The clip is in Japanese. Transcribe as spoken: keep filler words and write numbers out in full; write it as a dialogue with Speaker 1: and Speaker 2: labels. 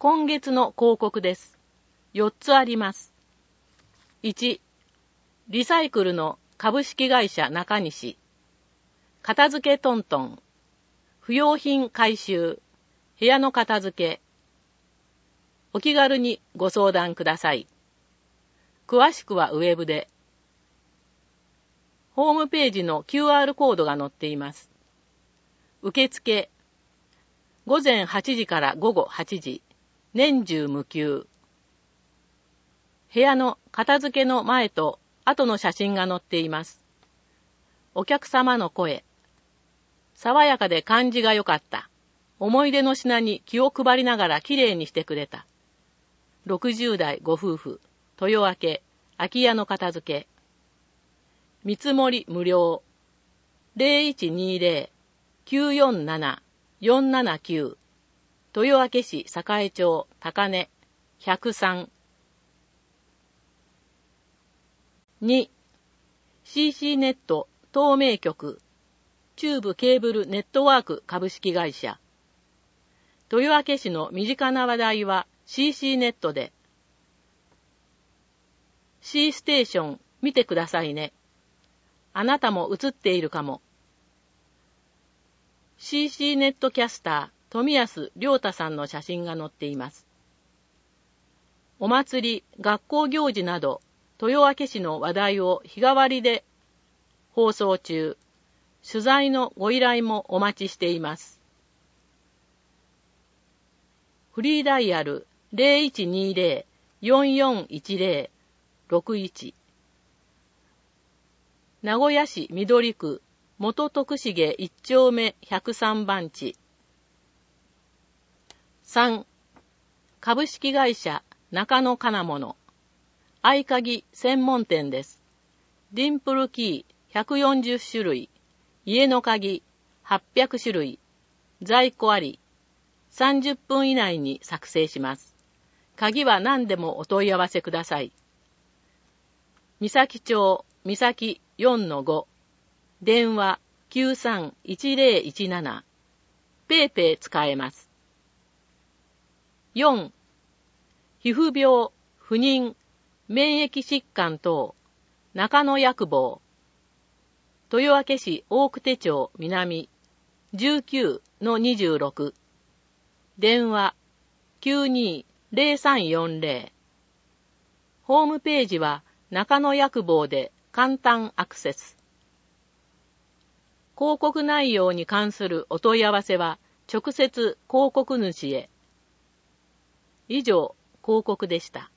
Speaker 1: 今月の広告です。よっつあります。いち、リサイクルの株式会社中西。片付けトントン。不用品回収。部屋の片付け。お気軽にご相談ください。詳しくはウェブで。ホームページの キューアール コードが載っています。受付。午前はちじから午後はちじ。年中無休。部屋の片付けの前と後の写真が載っています。お客様の声。爽やかで感じが良かった。思い出の品に気を配りながらきれいにしてくれた。ろくじゅう代ご夫婦。豊明。空き家の片付け。見積もり無料。ゼロいちにゼロ きゅうよんなな よんななきゅう。豊明市栄町高根ひゃくさん。に、シーシー ネット透明局チューブケーブルネットワーク株式会社。豊明市の身近な話題は シーシー ネットで。C ステーション見てくださいね。あなたも映っているかも。シーシー ネットキャスター富安良太さんの写真が載っています。お祭り、学校行事など豊明市の話題を日替わりで放送中。取材のご依頼もお待ちしています。フリーダイヤル ゼロいちにゼロ よんよんいちゼロ ろくいち。名古屋市緑区元徳重いっ丁目ひゃくさん番地。さん、株式会社中野金物。合鍵専門店です。ディンプルキーひゃくよんじゅっ種類。家の鍵はっぴゃく種類。在庫あり。さんじゅっぷん以内に作成します。鍵は何でもお問い合わせください。三崎町三崎 よんのご。電話きゅうさんいちゼロいちなな。ペイペイ使えます。よん、皮膚病、不妊、免疫疾患等、中野薬房。豊明市大久手町南 じゅうきゅうのにじゅうろく。電話きゅうにゼロさんよんゼロ。ホームページは中野薬房で簡単アクセス。広告内容に関するお問い合わせは直接広告主へ。以上、広告でした。